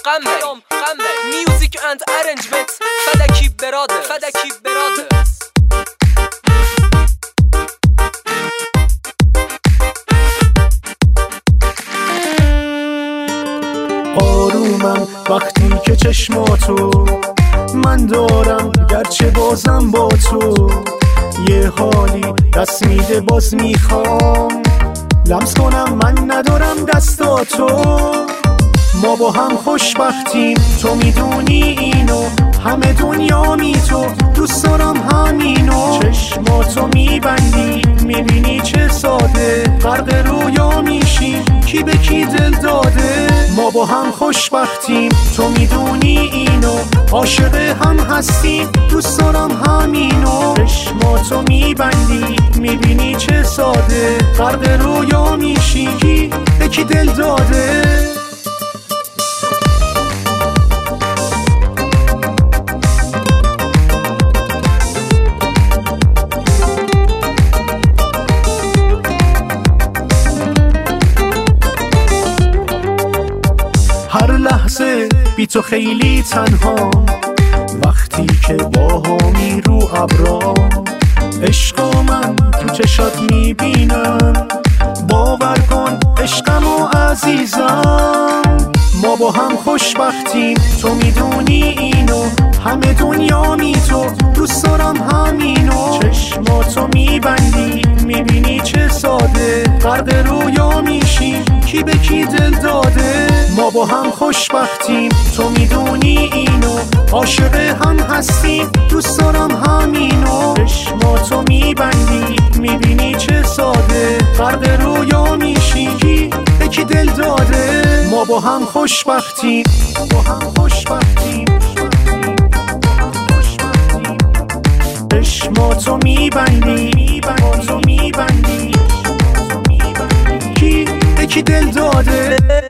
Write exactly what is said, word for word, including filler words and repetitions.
پیام غمه میوزیک اند ارنجمنت فدکی براده فدکی براده آرومم وقتی که چشماتو من دارم، گرچه بازم با تو یه حالی دست میده باز میخوام لمس کنم، من ندارم دستاتو. ما با هم خوشبختیم تو میدونی اینو، همه دنیا می تو دوست دارم همینو. چشماتو میبندی میبینی چه ساده، غرق رویا میشی کی به کی دل داده. ما با هم خوشبختیم تو میدونی اینو، عاشق هم هستیم دوست دارم همینو. چشماتو میبندی میبینی چه ساده، غرق رویا میشی کی به کی دل داده. هر لحظه بی تو خیلی تنها، وقتی که باهامی رو ابرام. عشقا من تو چشات میبینم، باور کن عشقمو عزیزم. ما با هم خوشبختیم تو میدونی اینو، همه دنیا می تو دوست دارم همینو. چشماتو میبندی میبینی چه ساده، غرق رویا میشی کی به کی دل داده. ما با هم خوشبختیم تو میدونی اینو، عاشق هم هستیم دوست دارم همینو. چشماتو میبندی میبینی چه ساده، غرق رویا میشی کی به کی دل داده. ما با هم خوشبختیم با هم خوشبختیم چشماتو میبندی میبندی میبندی کی به کی دل داده.